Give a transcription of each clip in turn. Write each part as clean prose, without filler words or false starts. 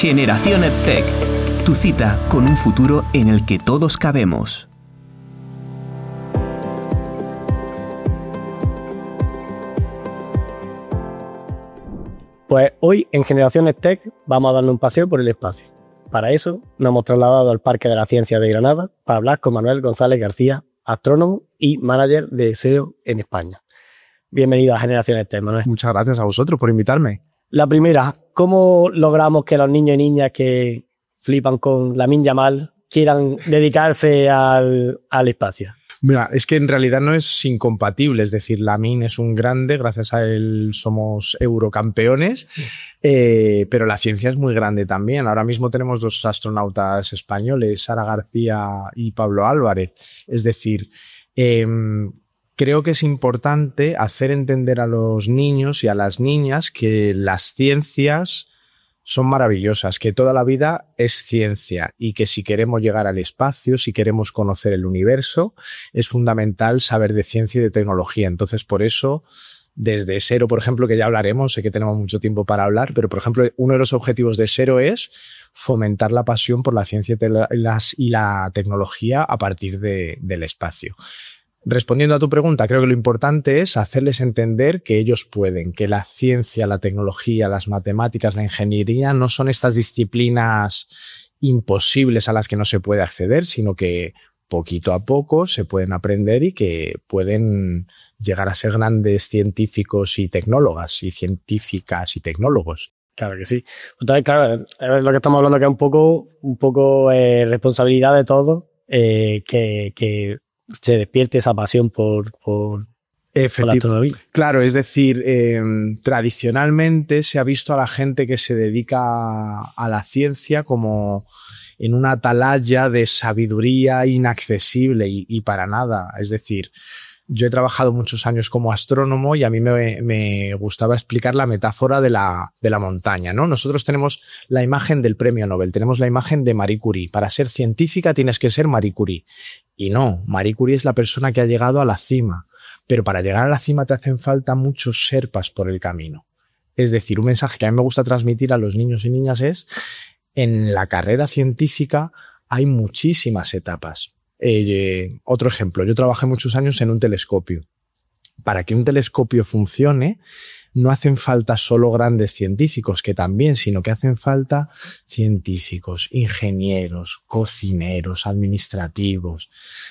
Generación EdTech, tu cita con un futuro en el que todos cabemos. Pues hoy en Generación EdTech vamos a darle un paseo por el espacio. Para eso nos hemos trasladado al Parque de la Ciencia de Granada para hablar con Manuel González García, astrónomo y manager de SEO en España. Bienvenido a Generación EdTech, Manuel. Muchas gracias a vosotros por invitarme. La primera, ¿cómo logramos que los niños y niñas que flipan con Lamine Yamal quieran dedicarse al espacio? Mira, es que en realidad no es incompatible, es decir, Lamine es un grande, gracias a él somos eurocampeones, pero la ciencia es muy grande también. Ahora mismo tenemos dos astronautas españoles, Sara García y Pablo Álvarez. Es decir, creo que es importante hacer entender a los niños y a las niñas que las ciencias son maravillosas, que toda la vida es ciencia y que si queremos llegar al espacio, si queremos conocer el universo, es fundamental saber de ciencia y de tecnología. Entonces, por eso, desde SERO, por ejemplo, que ya hablaremos, sé que tenemos mucho tiempo para hablar, pero, por ejemplo, uno de los objetivos de SERO es fomentar la pasión por la ciencia y la tecnología a partir del espacio. Respondiendo a tu pregunta, creo que lo importante es hacerles entender que ellos pueden, que la ciencia, la tecnología, las matemáticas, la ingeniería no son estas disciplinas imposibles a las que no se puede acceder, sino que poquito a poco se pueden aprender y que pueden llegar a ser grandes científicos y tecnólogas y científicas y tecnólogos. Claro que sí. Entonces, claro, es lo que estamos hablando, que es un poco responsabilidad de todos, que se despierte esa pasión por la astronomía. Claro, es decir, tradicionalmente se ha visto a la gente que se dedica a la ciencia como en una atalaya de sabiduría inaccesible y para nada. Es decir, yo he trabajado muchos años como astrónomo y a mí me gustaba explicar la metáfora de la montaña, ¿no? Nosotros tenemos la imagen del premio Nobel, tenemos la imagen de Marie Curie. Para ser científica tienes que ser Marie Curie. Y no, Marie Curie es la persona que ha llegado a la cima. Pero para llegar a la cima te hacen falta muchos sherpas por el camino. Es decir, un mensaje que a mí me gusta transmitir a los niños y niñas es: en la carrera científica hay muchísimas etapas. Otro ejemplo, yo trabajé muchos años en un telescopio. Para que un telescopio funcione, no hacen falta solo grandes científicos, que también, sino que hacen falta científicos, ingenieros, cocineros, administrativos.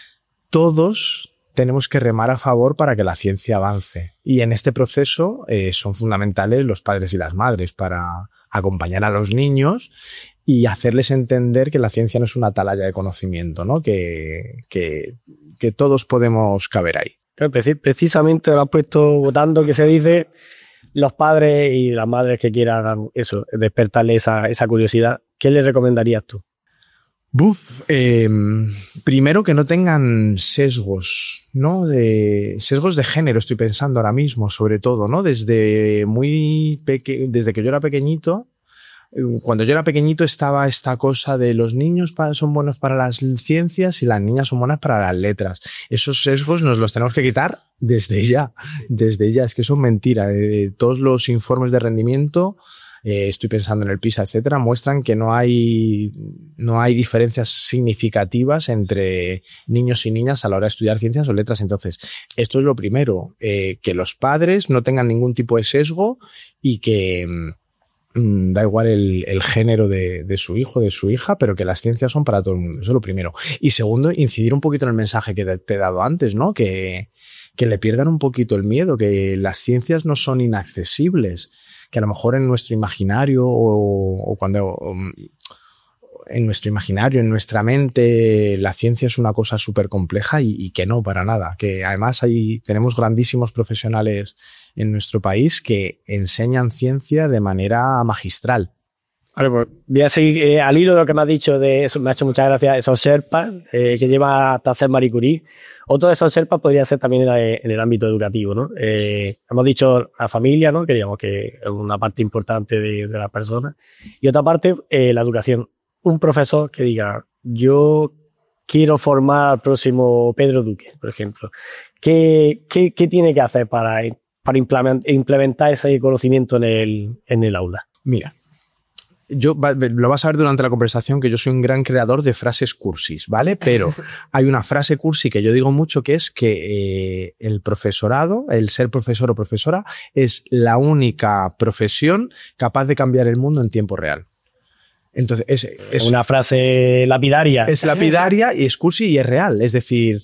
Todos tenemos que remar a favor para que la ciencia avance. Y en este proceso son fundamentales los padres y las madres para acompañar a los niños y hacerles entender que la ciencia no es una atalaya de conocimiento, ¿no? Que todos podemos caber ahí. Claro, precisamente lo has puesto votando, que se dice, los padres y las madres que quieran eso, despertarle esa curiosidad. ¿Qué le recomendarías tú? Primero, que no tengan sesgos, ¿no? Sesgos de género, estoy pensando ahora mismo, sobre todo, ¿no? Desde que yo era pequeñito, cuando yo era pequeñito estaba esta cosa de los niños son buenos para las ciencias y las niñas son buenas para las letras. Esos sesgos nos los tenemos que quitar desde ya. Es que son mentiras. Todos los informes de rendimiento, estoy pensando en el PISA, etcétera, muestran que no hay diferencias significativas entre niños y niñas a la hora de estudiar ciencias o letras. Entonces, esto es lo primero, que los padres no tengan ningún tipo de sesgo y que da igual el género de su hijo, de su hija, pero que las ciencias son para todo el mundo. Eso es lo primero. Y segundo, incidir un poquito en el mensaje que te he dado antes, ¿no? Que le pierdan un poquito el miedo, que las ciencias no son inaccesibles, que a lo mejor en nuestro imaginario en nuestro imaginario, en nuestra mente, la ciencia es una cosa súper compleja y que no, para nada. Que además tenemos grandísimos profesionales en nuestro país que enseñan ciencia de manera magistral. Vale, pues voy a seguir al hilo de lo que me has dicho de eso. Me ha hecho muchas gracias esos sherpas que lleva hasta ser Marie Curie. Otro de esos sherpas podría ser también en el ámbito educativo, ¿no? Hemos dicho la familia, ¿no? Que digamos que es una parte importante de la persona. Y otra parte, la educación. Un profesor que diga, yo quiero formar al próximo Pedro Duque, por ejemplo. ¿Qué tiene que hacer para implementar ese conocimiento en el aula? Mira, Lo vas a ver durante la conversación que yo soy un gran creador de frases cursis, ¿vale? Pero hay una frase cursi que yo digo mucho que es que el profesorado, el ser profesor o profesora, es la única profesión capaz de cambiar el mundo en tiempo real. Entonces, es una frase lapidaria. Es lapidaria y es cursi y es real. Es decir,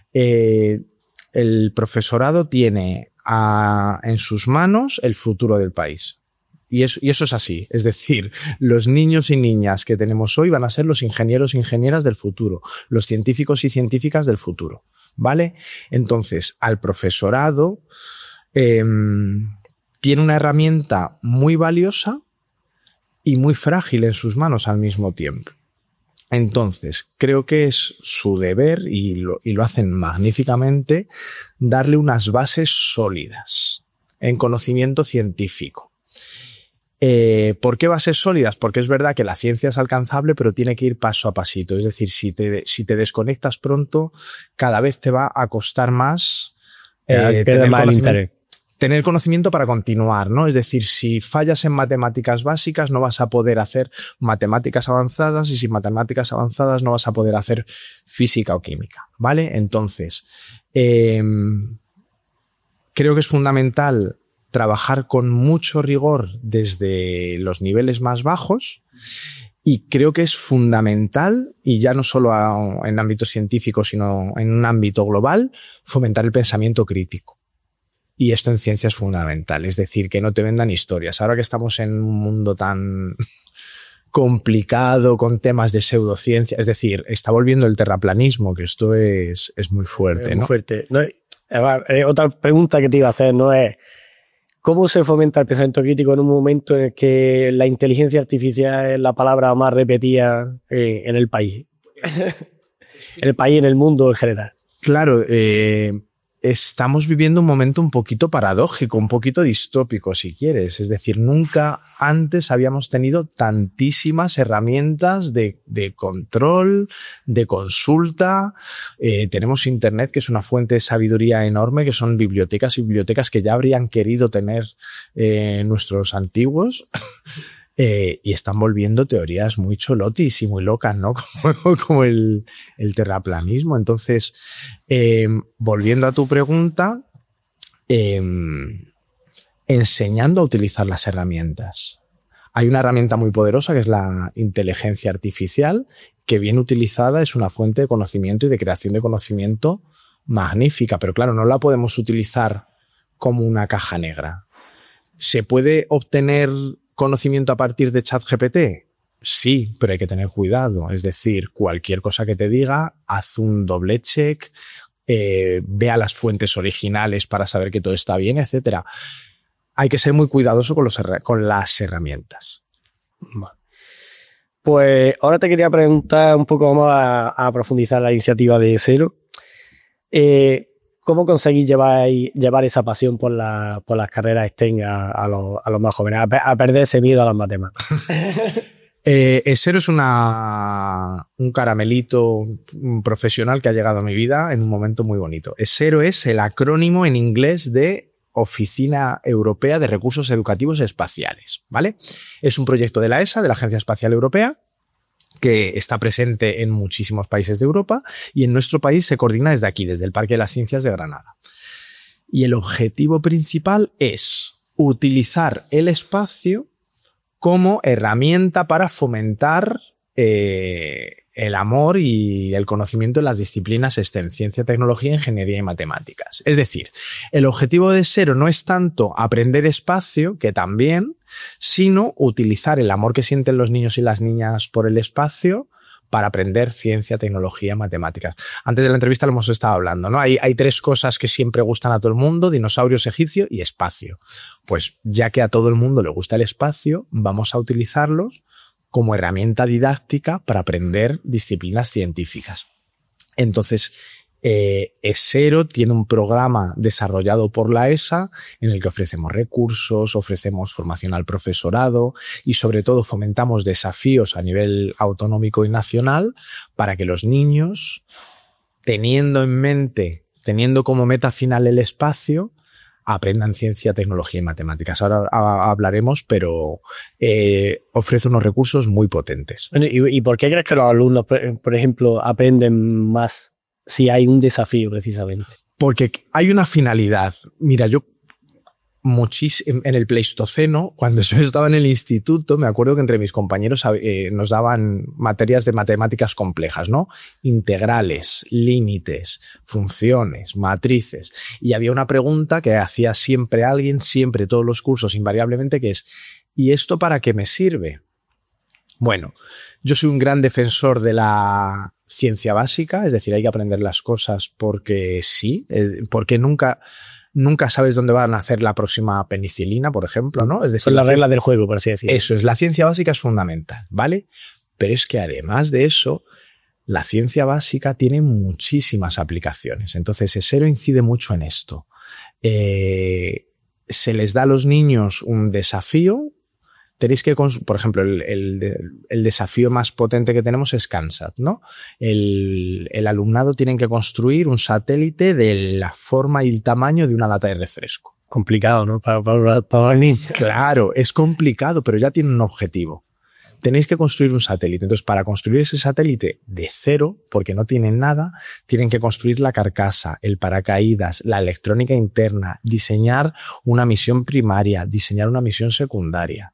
el profesorado tiene en sus manos el futuro del país. Y eso es así. Es decir, los niños y niñas que tenemos hoy van a ser los ingenieros e ingenieras del futuro, los científicos y científicas del futuro, ¿vale? Entonces, al profesorado tiene una herramienta muy valiosa y muy frágil en sus manos al mismo tiempo. Entonces, creo que es su deber, y lo hacen magníficamente, darle unas bases sólidas en conocimiento científico. ¿Por qué bases sólidas? Porque es verdad que la ciencia es alcanzable, pero tiene que ir paso a pasito. Es decir, si te desconectas pronto, cada vez te va a costar más tener conocimiento para continuar, ¿no? Es decir, si fallas en matemáticas básicas, no vas a poder hacer matemáticas avanzadas, y sin matemáticas avanzadas no vas a poder hacer física o química, ¿vale? Entonces, creo que es fundamental trabajar con mucho rigor desde los niveles más bajos, y creo que es fundamental, y ya no solo en ámbito científico, sino en un ámbito global, fomentar el pensamiento crítico. Y esto en ciencia es fundamental, es decir, que no te vendan historias. Ahora que estamos en un mundo tan complicado con temas de pseudociencia, es decir, está volviendo el terraplanismo, que esto es muy fuerte, ¿no? Muy fuerte. No, otra pregunta que te iba a hacer, ¿no? Es ¿cómo se fomenta el pensamiento crítico en un momento en el que la inteligencia artificial es la palabra más repetida en el país? En el país, en el mundo en general. Claro, estamos viviendo un momento un poquito paradójico, un poquito distópico, si quieres. Es decir, nunca antes habíamos tenido tantísimas herramientas de control, de consulta. Tenemos Internet, que es una fuente de sabiduría enorme, que son bibliotecas y bibliotecas que ya habrían querido tener nuestros antiguos. Y están volviendo teorías muy cholotis y muy locas, ¿no? Como el terraplanismo. Entonces, volviendo a tu pregunta, enseñando a utilizar las herramientas. Hay una herramienta muy poderosa que es la inteligencia artificial, que bien utilizada es una fuente de conocimiento y de creación de conocimiento magnífica, pero claro, no la podemos utilizar como una caja negra. ¿Se puede obtener conocimiento a partir de ChatGPT? Sí, pero hay que tener cuidado. Es decir, cualquier cosa que te diga, haz un doble check, vea las fuentes originales para saber que todo está bien, etcétera. Hay que ser muy cuidadoso con las herramientas. Pues ahora te quería preguntar un poco, vamos a profundizar la iniciativa de Esero. ¿Cómo conseguís llevar esa pasión por las carreras STEM a los más jóvenes, a perder ese miedo a las matemáticas? Esero es un caramelito profesional que ha llegado a mi vida en un momento muy bonito. Esero es el acrónimo en inglés de Oficina Europea de Recursos Educativos Espaciales, ¿vale? Es un proyecto de la ESA, de la Agencia Espacial Europea, que está presente en muchísimos países de Europa, y en nuestro país se coordina desde aquí, desde el Parque de las Ciencias de Granada. Y el objetivo principal es utilizar el espacio como herramienta para fomentar el amor y el conocimiento en las disciplinas STEM, ciencia, tecnología, ingeniería y matemáticas. Es decir, el objetivo de Esero no es tanto aprender espacio, que también, sino utilizar el amor que sienten los niños y las niñas por el espacio para aprender ciencia, tecnología, matemáticas. Antes de la entrevista lo hemos estado hablando, ¿no? Hay tres cosas que siempre gustan a todo el mundo: dinosaurios, egipcio y espacio. Pues ya que a todo el mundo le gusta el espacio, vamos a utilizarlos como herramienta didáctica para aprender disciplinas científicas. Entonces, Esero tiene un programa desarrollado por la ESA en el que ofrecemos recursos, ofrecemos formación al profesorado y sobre todo fomentamos desafíos a nivel autonómico y nacional para que los niños, teniendo como meta final el espacio, aprendan ciencia, tecnología y matemáticas. Ahora hablaremos, pero ofrece unos recursos muy potentes. Bueno, ¿y por qué crees que los alumnos, por ejemplo, aprenden más si hay un desafío precisamente? Porque hay una finalidad. Mira, yo en el Pleistoceno, cuando yo estaba en el instituto, me acuerdo que entre mis compañeros nos daban materias de matemáticas complejas, ¿no? Integrales, límites, funciones, matrices. Y había una pregunta que hacía siempre alguien, siempre, todos los cursos, invariablemente, que es: ¿y esto para qué me sirve? Bueno, yo soy un gran defensor de la ciencia básica, es decir, hay que aprender las cosas porque sí, porque nunca sabes dónde va a nacer la próxima penicilina, por ejemplo, ¿no? Es decir, son las reglas del juego, por así decirlo. Eso es, la ciencia básica es fundamental, ¿vale? Pero es que además de eso, la ciencia básica tiene muchísimas aplicaciones. Entonces, ESERO incide mucho en esto. Se les da a los niños un desafío. Tenéis que, por ejemplo, el desafío más potente que tenemos es CANSAT, ¿no? El alumnado tiene que construir un satélite de la forma y el tamaño de una lata de refresco. Complicado, ¿no? Para el niño. Claro, es complicado, pero ya tiene un objetivo. Tenéis que construir un satélite. Entonces, para construir ese satélite de cero, porque no tienen nada, tienen que construir la carcasa, el paracaídas, la electrónica interna, diseñar una misión primaria, diseñar una misión secundaria.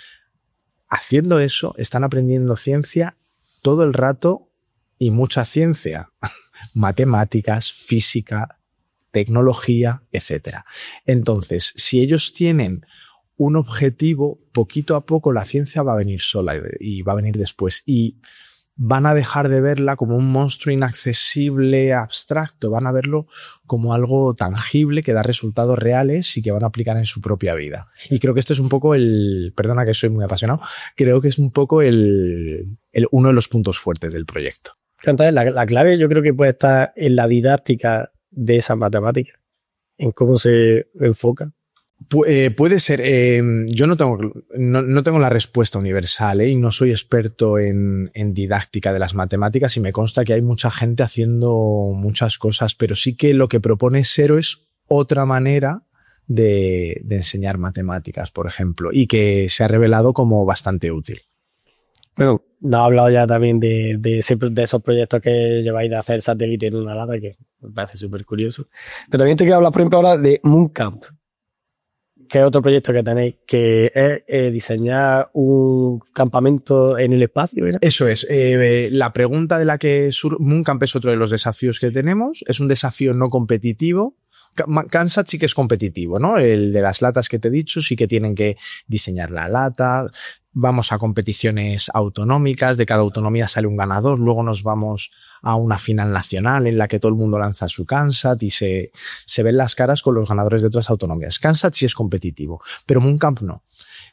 Haciendo eso, están aprendiendo ciencia todo el rato y mucha ciencia. Matemáticas, física, tecnología, etc. Entonces, si ellos tienen un objetivo, poquito a poco la ciencia va a venir sola y va a venir después. Y van a dejar de verla como un monstruo inaccesible, abstracto. Van a verlo como algo tangible que da resultados reales y que van a aplicar en su propia vida. Y creo que este es un poco perdona que soy muy apasionado, creo que es un poco uno de los puntos fuertes del proyecto. Entonces, la clave yo creo que puede estar en la didáctica de esas matemáticas, en cómo se enfoca. Puede ser. Yo no tengo la respuesta universal, y no soy experto en didáctica de las matemáticas, y me consta que hay mucha gente haciendo muchas cosas, pero sí que lo que propone ESERO es otra manera de enseñar matemáticas, por ejemplo, y que se ha revelado como bastante útil. Bueno, nos ha hablado ya también de esos proyectos que lleváis de hacer satélite en una lata, que me parece súper curioso. Pero también te quiero hablar, por ejemplo, ahora de Mooncamp, que es otro proyecto que tenéis, que es diseñar un campamento en el espacio, ¿verdad? Eso es. La pregunta de la que Mooncamp es otro de los desafíos que tenemos. Es un desafío no competitivo. CANSAT sí que es competitivo, ¿no? El de las latas que te he dicho, sí que tienen que diseñar la lata. Vamos a competiciones autonómicas, de cada autonomía sale un ganador, luego nos vamos a una final nacional en la que todo el mundo lanza su CANSAT y se ven las caras con los ganadores de otras autonomías. CANSAT sí es competitivo, pero Mooncamp no.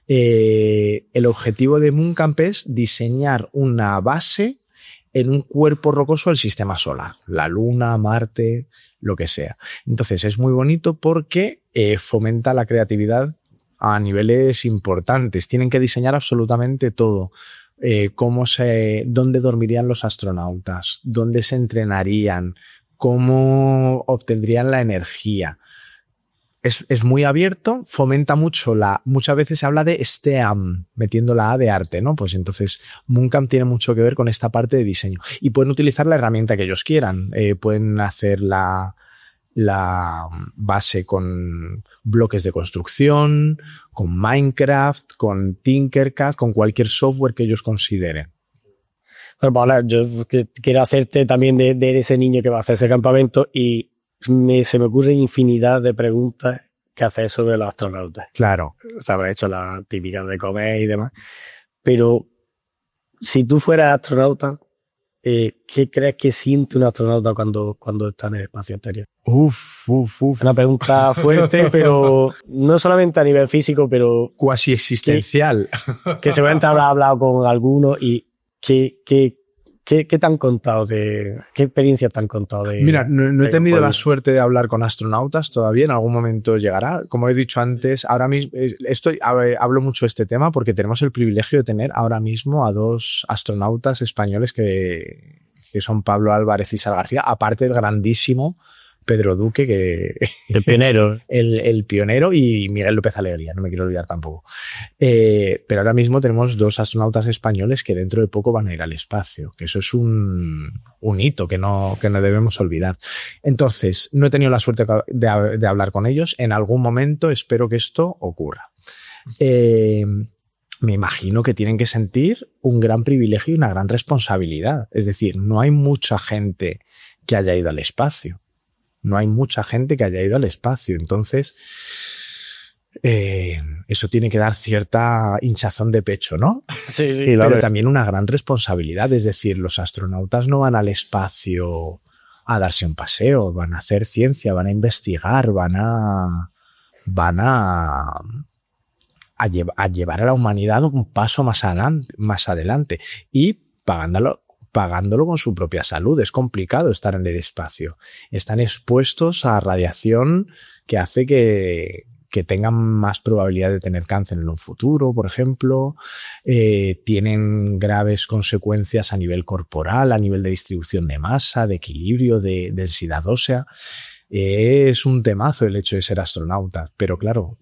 El objetivo de Mooncamp es diseñar una base en un cuerpo rocoso del sistema solar, la Luna, Marte, lo que sea. Entonces es muy bonito porque fomenta la creatividad a niveles importantes. Tienen que diseñar absolutamente todo. Dónde dormirían los astronautas, dónde se entrenarían, cómo obtendrían la energía. Es muy abierto, fomenta mucho muchas veces se habla de STEAM, metiendo la A de arte, ¿no? Pues entonces Mooncamp tiene mucho que ver con esta parte de diseño. Y pueden utilizar la herramienta que ellos quieran. Pueden hacer la base con bloques de construcción, con Minecraft, con Tinkercad, con cualquier software que ellos consideren. Bueno, Paula, yo quiero hacerte también de ese niño que va a hacer ese campamento, y se me ocurren infinidad de preguntas que hacer sobre los astronautas. Claro. Se habrá hecho la típica de comer y demás. Pero si tú fueras astronauta, ¿qué crees que siente un astronauta cuando está en el espacio exterior? Uf. Una pregunta fuerte, pero no solamente a nivel físico, pero cuasi existencial. Que seguramente habrás hablado con algunos, y ¿qué te han contado qué experiencias te han contado de? Mira, no he tenido la suerte de hablar con astronautas todavía, en algún momento llegará. Como he dicho antes, ahora mismo hablo mucho de este tema porque tenemos el privilegio de tener ahora mismo a 2 astronautas españoles que son Pablo Álvarez y Sara García, aparte del grandísimo Pedro Duque, que El pionero. el pionero, y Miguel López Alegría, no me quiero olvidar tampoco. Pero ahora mismo tenemos 2 astronautas españoles que dentro de poco van a ir al espacio, que eso es un hito que no debemos olvidar. Entonces, no he tenido la suerte de hablar con ellos. En algún momento espero que esto ocurra. Me imagino que tienen que sentir un gran privilegio y una gran responsabilidad. Es decir, no hay mucha gente que haya ido al espacio. Entonces, eso tiene que dar cierta hinchazón de pecho, ¿no? Sí, sí. Pero también una gran responsabilidad. Es decir, los astronautas no van al espacio a darse un paseo, van a hacer ciencia, van a investigar, van a llevar a la humanidad un paso más adelante y pagándolo con su propia salud. Es complicado estar en el espacio. Están expuestos a radiación que hace que tengan más probabilidad de tener cáncer en un futuro, por ejemplo. Tienen graves consecuencias a nivel corporal, a nivel de distribución de masa, de equilibrio, de densidad ósea. Es un temazo el hecho de ser astronauta, pero claro,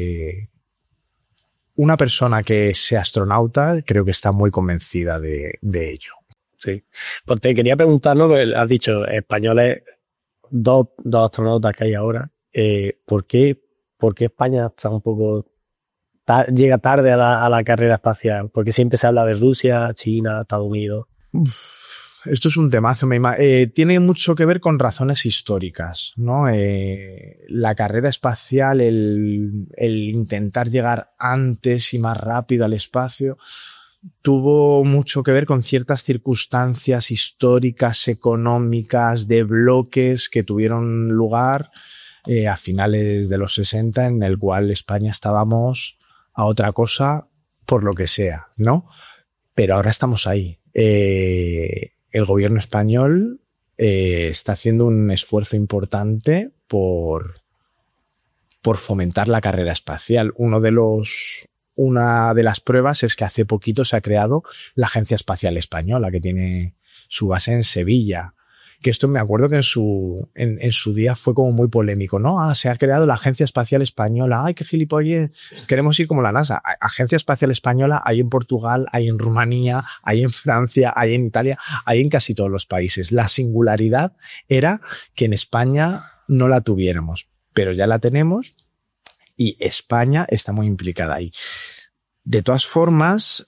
una persona que sea astronauta creo que está muy convencida de ello. Sí. Pues te quería preguntar, ¿no? Has dicho españoles, dos astronautas que hay ahora. ¿Por qué España está un poco llega tarde a la carrera espacial? Porque siempre se habla de Rusia, China, Estados Unidos. Esto es un temazo. Tiene mucho que ver con razones históricas, ¿no? La carrera espacial, el intentar llegar antes y más rápido al espacio, tuvo mucho que ver con ciertas circunstancias históricas, económicas, de bloques que tuvieron lugar a finales de los 60, en el cual España estábamos a otra cosa por lo que sea, ¿no? Pero ahora estamos ahí. El gobierno español está haciendo un esfuerzo importante por fomentar la carrera espacial. Una de las pruebas es que hace poquito se ha creado la Agencia Espacial Española, que tiene su base en Sevilla. Que esto me acuerdo que en su día fue como muy polémico, ¿no? Se ha creado la Agencia Espacial Española. ¡Ay, qué gilipollez! Queremos ir como la NASA. Agencia Espacial Española hay en Portugal, hay en Rumanía, hay en Francia, hay en Italia, hay en casi todos los países. La singularidad era que en España no la tuviéramos, pero ya la tenemos y España está muy implicada ahí. De todas formas,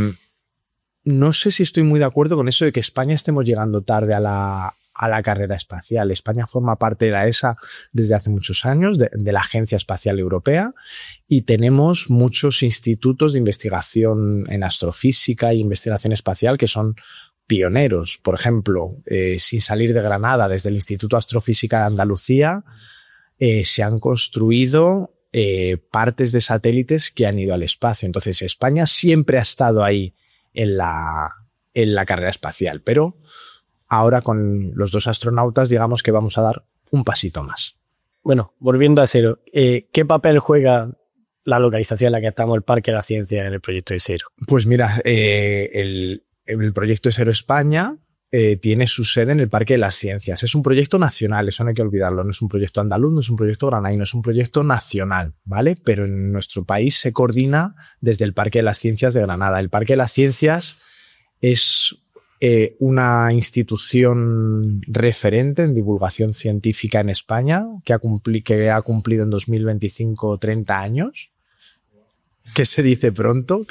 no sé si estoy muy de acuerdo con eso de que España estemos llegando tarde a la carrera espacial. España forma parte de la ESA desde hace muchos años, de la Agencia Espacial Europea, y tenemos muchos institutos de investigación en astrofísica e investigación espacial que son pioneros. Por ejemplo, sin salir de Granada, desde el Instituto de Astrofísica de Andalucía, se han construido partes de satélites que han ido al espacio. Entonces, España siempre ha estado ahí en la carrera espacial, pero ahora con los 2 astronautas digamos que vamos a dar un pasito más. Bueno, volviendo a ISERO, ¿qué papel juega la localización en la que estamos, el Parque de la Ciencia, en el proyecto ISERO? Pues mira, el proyecto ISERO España tiene su sede en el Parque de las Ciencias. Es un proyecto nacional, eso no hay que olvidarlo. No es un proyecto andaluz, no es un proyecto granadino, es un proyecto nacional, ¿vale? Pero en nuestro país se coordina desde el Parque de las Ciencias de Granada. El Parque de las Ciencias es una institución referente en divulgación científica en España que ha cumplido en 2025 30 años. Que se dice pronto.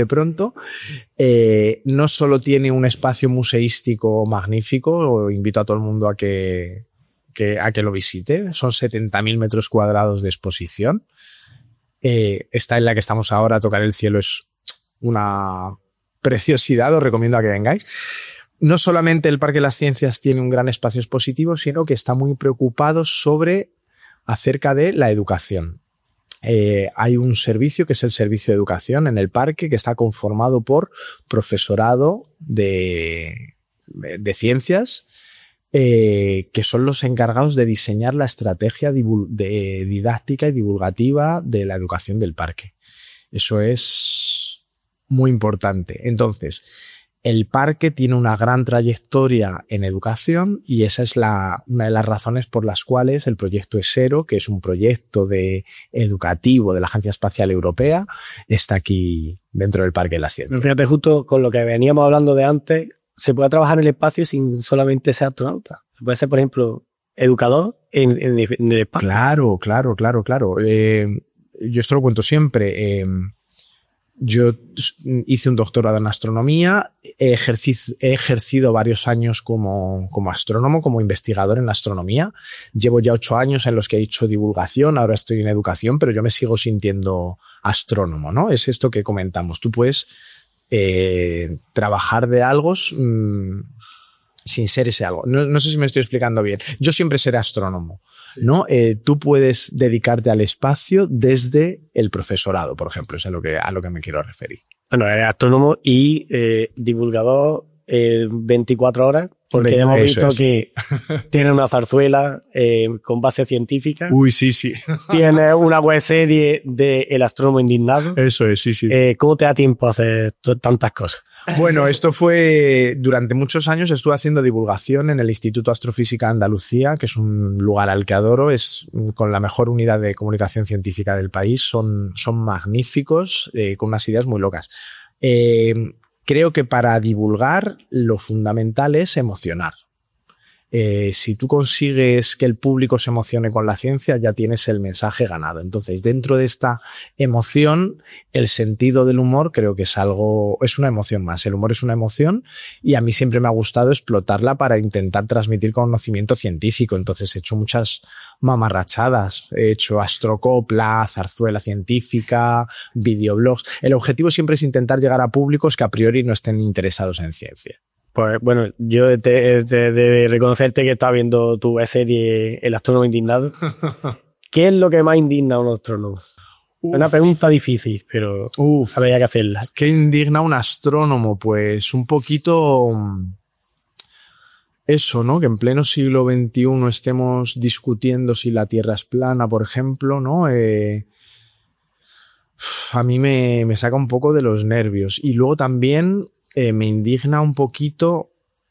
No solo tiene un espacio museístico magnífico, invito a todo el mundo a que lo visite. Son 70.000 metros cuadrados de exposición. Esta en la que estamos ahora, Tocar el cielo, es una preciosidad, os recomiendo a que vengáis. No solamente el Parque de las Ciencias tiene un gran espacio expositivo, sino que está muy preocupado acerca de la educación. Hay un servicio que es el servicio de educación en el parque, que está conformado por profesorado de ciencias, que son los encargados de diseñar la estrategia didáctica y divulgativa de la educación del parque. Eso es muy importante. Entonces, el parque tiene una gran trayectoria en educación y esa es una de las razones por las cuales el proyecto ESERO, que es un proyecto educativo de la Agencia Espacial Europea, está aquí dentro del Parque de las Ciencias. Fíjate, justo con lo que veníamos hablando de antes, se puede trabajar en el espacio sin solamente ser astronauta. Se puede ser, por ejemplo, educador en el espacio. Claro. Yo esto lo cuento siempre. Yo hice un doctorado en astronomía, he ejercido varios años como astrónomo, como investigador en la astronomía. Llevo ya 8 años en los que he hecho divulgación, ahora estoy en educación, pero yo me sigo sintiendo astrónomo, ¿no? Es esto que comentamos. Tú puedes trabajar de algo sin ser ese algo. No sé si me estoy explicando bien. Yo siempre seré astrónomo, ¿no? Tú puedes dedicarte al espacio desde el profesorado, por ejemplo, es a lo que me quiero referir. Bueno, eres astrónomo y divulgador 24 horas, porque hemos visto que tiene una zarzuela con base científica. Uy, sí. Tiene una webserie de El Astrónomo Indignado. Eso es, sí. ¿Cómo te da tiempo a hacer tantas cosas? Bueno, esto fue, durante muchos años estuve haciendo divulgación en el Instituto Astrofísica de Andalucía, que es un lugar al que adoro, es con la mejor unidad de comunicación científica del país, son magníficos, con unas ideas muy locas. Creo que para divulgar lo fundamental es emocionar. Si tú consigues que el público se emocione con la ciencia, ya tienes el mensaje ganado. Entonces, dentro de esta emoción, el sentido del humor creo que es una emoción más. El humor es una emoción y a mí siempre me ha gustado explotarla para intentar transmitir conocimiento científico. Entonces, he hecho muchas mamarrachadas. He hecho astrocopla, zarzuela científica, videoblogs. El objetivo siempre es intentar llegar a públicos que a priori no estén interesados en ciencia. Pues bueno, yo he de reconocerte que estaba viendo tu serie El Astrónomo Indignado. ¿Qué es lo que más indigna a un astrónomo? Es una pregunta difícil, pero habría que hacerla. ¿Qué indigna a un astrónomo? Pues un poquito eso, ¿no? Que en pleno siglo XXI estemos discutiendo si la Tierra es plana, por ejemplo, ¿no? A mí me saca un poco de los nervios. Y luego también me indigna un poquito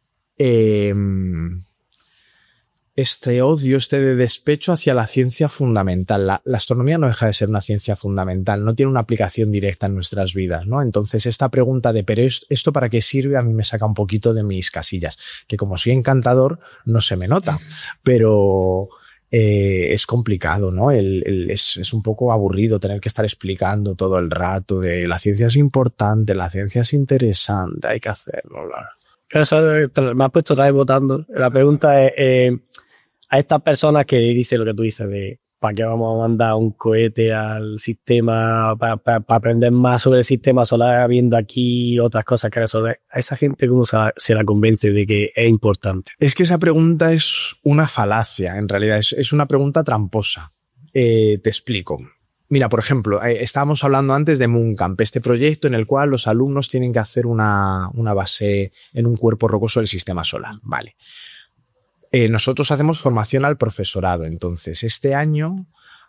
este odio, de despecho hacia la ciencia fundamental. La astronomía no deja de ser una ciencia fundamental, no tiene una aplicación directa en nuestras vidas, ¿no? Entonces esta pregunta de ¿pero esto para qué sirve? A mí me saca un poquito de mis casillas, que como soy encantador no se me nota, pero es complicado, ¿no? Es un poco aburrido tener que estar explicando todo el rato de la ciencia es importante, la ciencia es interesante, hay que hacerlo, bla. Claro, eso me has puesto otra vez votando. La pregunta es, a estas personas que dicen lo que tú dices de ¿para qué vamos a mandar un cohete al sistema para aprender más sobre el sistema solar habiendo aquí otras cosas que resolver? A esa gente, ¿cómo se la convence de que es importante? Es que esa pregunta es una falacia, en realidad. Es una pregunta tramposa. Te explico. Mira, por ejemplo, estábamos hablando antes de Mooncamp, este proyecto en el cual los alumnos tienen que hacer una base en un cuerpo rocoso del sistema solar. Vale. Nosotros hacemos formación al profesorado. Entonces, este año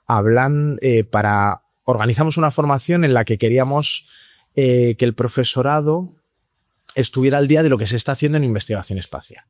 organizamos una formación en la que queríamos que el profesorado estuviera al día de lo que se está haciendo en investigación espacial.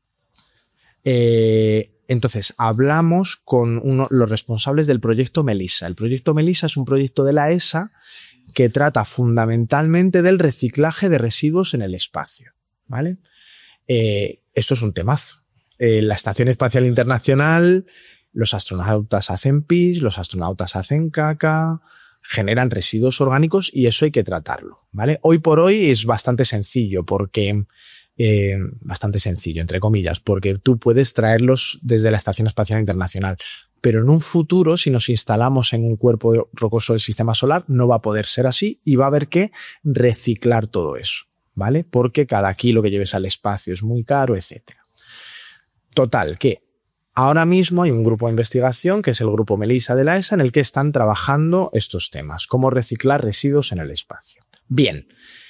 Entonces, hablamos con los responsables del proyecto MELISA. El proyecto MELISA es un proyecto de la ESA que trata fundamentalmente del reciclaje de residuos en el espacio, ¿vale? Esto es un temazo. La Estación Espacial Internacional, los astronautas hacen pis, los astronautas hacen caca, generan residuos orgánicos y eso hay que tratarlo, ¿vale? Hoy por hoy es bastante sencillo bastante sencillo, entre comillas, porque tú puedes traerlos desde la Estación Espacial Internacional. Pero en un futuro, si nos instalamos en un cuerpo rocoso del sistema solar, no va a poder ser así y va a haber que reciclar todo eso, ¿vale? Porque cada kilo que lleves al espacio es muy caro, etcétera. Total, que ahora mismo hay un grupo de investigación, que es el grupo MELISA de la ESA, en el que están trabajando estos temas, cómo reciclar residuos en el espacio. Bien,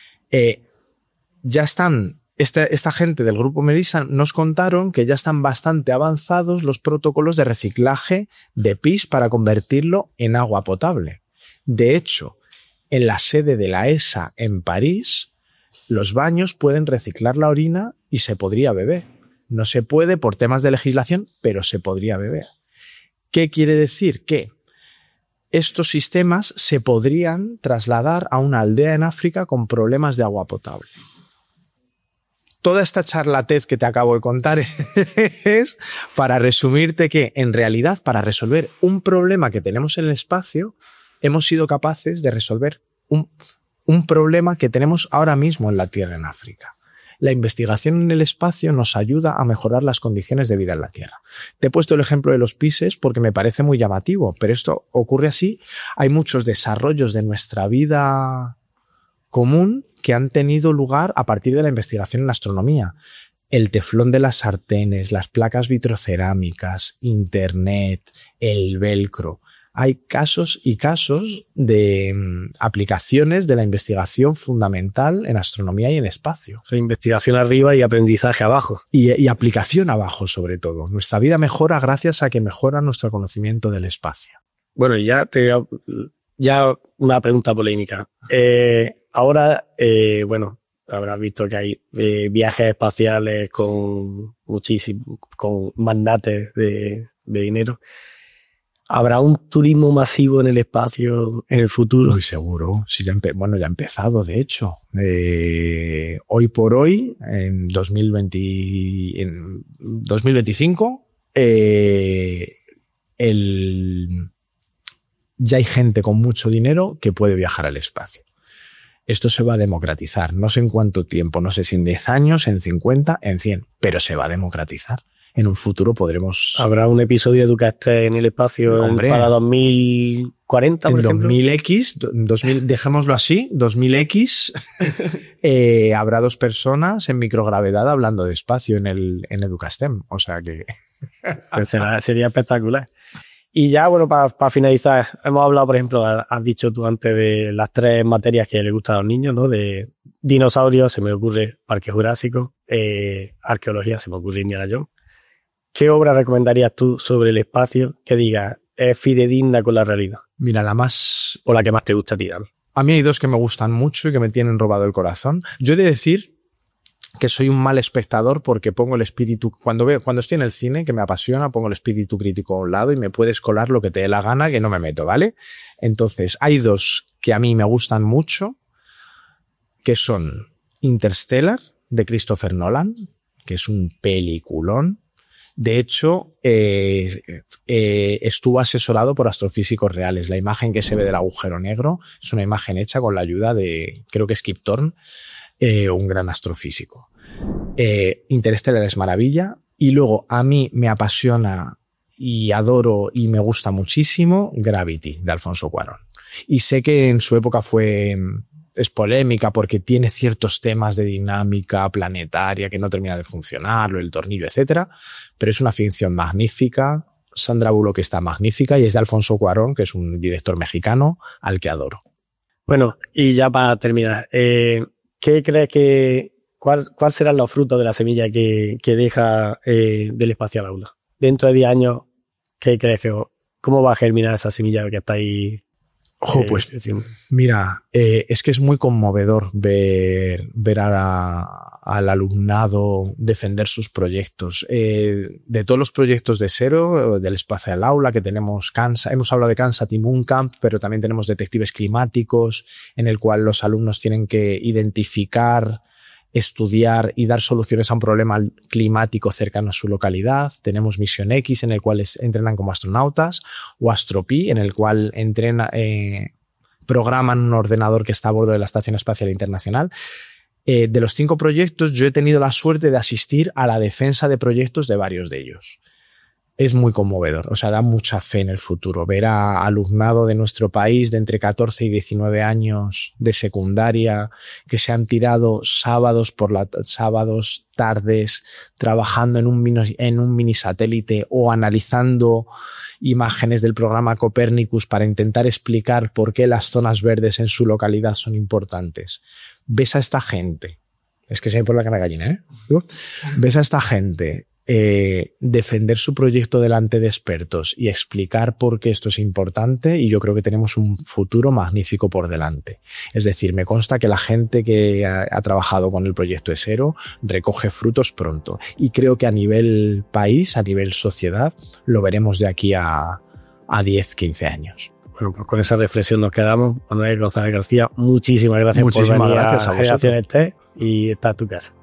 ya están, esta gente del grupo MELISA nos contaron que ya están bastante avanzados los protocolos de reciclaje de pis para convertirlo en agua potable. De hecho, en la sede de la ESA en París, Los baños pueden reciclar la orina y se podría beber. No se puede por temas de legislación, pero se podría beber. ¿Qué quiere decir? Que estos sistemas se podrían trasladar a una aldea en África con problemas de agua potable. Toda esta charlatez que te acabo de contar es para resumirte que, en realidad, para resolver un problema que tenemos en el espacio, hemos sido capaces de resolver un problema que tenemos ahora mismo en la Tierra, en África. La investigación en el espacio nos ayuda a mejorar las condiciones de vida en la Tierra. Te he puesto el ejemplo de los PISES porque me parece muy llamativo, pero esto ocurre así. Hay muchos desarrollos de nuestra vida común que han tenido lugar a partir de la investigación en astronomía. El teflón de las sartenes, las placas vitrocerámicas, Internet, el velcro. Hay casos y casos de aplicaciones de la investigación fundamental en astronomía y en espacio. O sea, investigación arriba y aprendizaje abajo. Y aplicación abajo, sobre todo. Nuestra vida mejora gracias a que mejora nuestro conocimiento del espacio. Bueno, ya una pregunta polémica. Ahora, bueno, habrás visto que hay viajes espaciales con mandates de dinero. ¿Habrá un turismo masivo en el espacio en el futuro? Muy seguro. Sí, ya ha empezado, de hecho. Hoy por hoy, en 2025, ya hay gente con mucho dinero que puede viajar al espacio. Esto se va a democratizar. No sé en cuánto tiempo, no sé si en 10 años, en 50, en 100, pero se va a democratizar. En un futuro podremos... ¿Habrá un episodio de Educaste en el espacio para 2040, por ejemplo? En 2000X, dejémoslo así, 2000X, habrá 2 personas en microgravedad hablando de espacio en Educastem. O sea que... Pues sería espectacular. Y ya, bueno, para finalizar, hemos hablado, por ejemplo, has dicho tú antes de las 3 materias que le gustan a los niños, ¿no? De dinosaurios, se me ocurre Parque Jurásico, arqueología, se me ocurre Indiana Jones. ¿Qué obra recomendarías tú sobre el espacio que digas es fidedigna con la realidad? Mira, la más... O la que más te gusta tirar. A mí hay 2 que me gustan mucho y que me tienen robado el corazón. Yo he de decir que soy un mal espectador porque pongo el espíritu... Cuando estoy en el cine, que me apasiona, pongo el espíritu crítico a un lado y me puedes colar lo que te dé la gana, que no me meto, ¿vale? Entonces, hay 2 que a mí me gustan mucho, que son Interstellar, de Christopher Nolan, que es un peliculón. De hecho, estuvo asesorado por astrofísicos reales. La imagen que se ve del agujero negro es una imagen hecha con la ayuda de, creo que es Kip Thorne, un gran astrofísico. Interstellar es maravilla. Y luego, a mí me apasiona y adoro y me gusta muchísimo Gravity, de Alfonso Cuarón. Y sé que en su época es polémica porque tiene ciertos temas de dinámica planetaria que no termina de funcionar, el tornillo, etcétera, pero es una ficción magnífica. Sandra Bullock está magnífica y es de Alfonso Cuarón, que es un director mexicano al que adoro. Bueno, y ya para terminar, ¿qué crees cuál serán los frutos de la semilla que deja del espacio al aula? Dentro de 10 años, ¿qué crees cómo va a germinar esa semilla que está ahí? Pues mira, es que es muy conmovedor ver al alumnado defender sus proyectos. De todos los proyectos de Cero, del espacio al aula, que tenemos hemos hablado de Kansas y Mooncamp, pero también tenemos detectives climáticos, en el cual los alumnos tienen que identificar, estudiar y dar soluciones a un problema climático cercano a su localidad. Tenemos Misión X, en el cual entrenan como astronautas, o Astropi, en el cual programan un ordenador que está a bordo de la Estación Espacial Internacional. De los 5 proyectos, yo he tenido la suerte de asistir a la defensa de proyectos de varios de ellos. Es muy conmovedor, o sea, da mucha fe en el futuro. Ver a alumnado de nuestro país de entre 14 y 19 años de secundaria que se han tirado sábados tardes, trabajando en un mini satélite o analizando imágenes del programa Copérnicus para intentar explicar por qué las zonas verdes en su localidad son importantes. Ves a esta gente, es que se me pone la cara de gallina, ¿eh? Ves a esta gente defender su proyecto delante de expertos y explicar por qué esto es importante, y yo creo que tenemos un futuro magnífico por delante. Es decir, me consta que la gente que ha trabajado con el proyecto ESERO recoge frutos pronto, y creo que a nivel país, a nivel sociedad, lo veremos de aquí a 10, 15 años. Bueno, pues con esa reflexión nos quedamos. Manuel González García, muchísimas gracias por venir a Generaciones Tech, y está en tu casa.